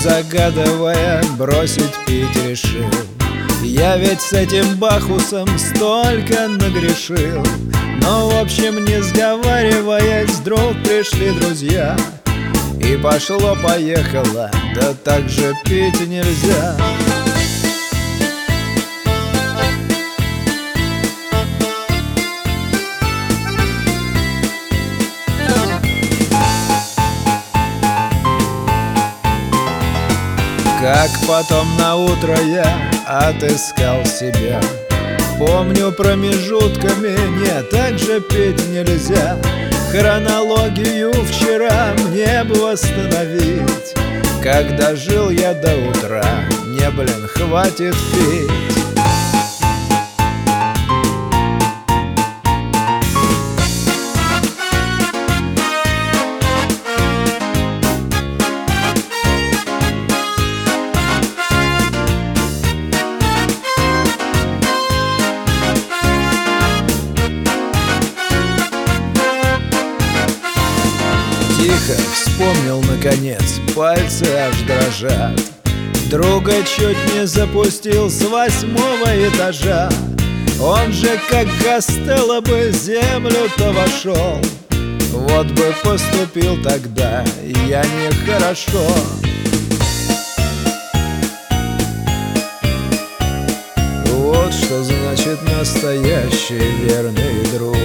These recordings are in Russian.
загадывая, бросить пить решил. Я ведь с этим Бахусом столько нагрешил. Но в общем, не сговариваясь, вдруг пришли друзья. И пошло-поехало, да так же пить нельзя. Как потом наутро я отыскал себя. Помню, промежутками не так же пить нельзя. Хронологию вчера мне бы восстановить. Когда жил я до утра, не, блин, хватит пить. Тихо вспомнил наконец, пальцы аж дрожат. Друга чуть не запустил с 8-го этажа. Он же как Костелло бы землю-то вошел. Вот бы поступил тогда я нехорошо. Вот что значит настоящий верный друг.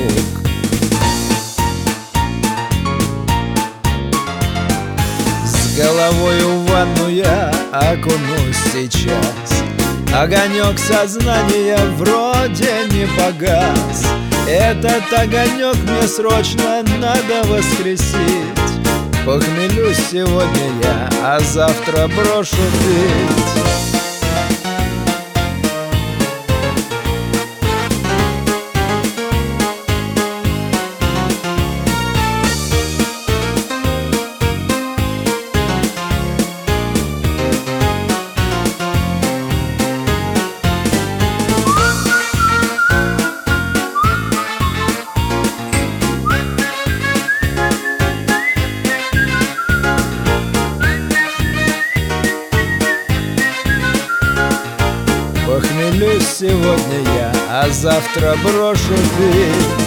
Головою в ванну я окунусь сейчас. Огонек сознания вроде не погас. Этот огонек мне срочно надо воскресить. Похмелюсь сегодня я, а завтра брошу пить. Похмелюсь сегодня я, а завтра брошу пить.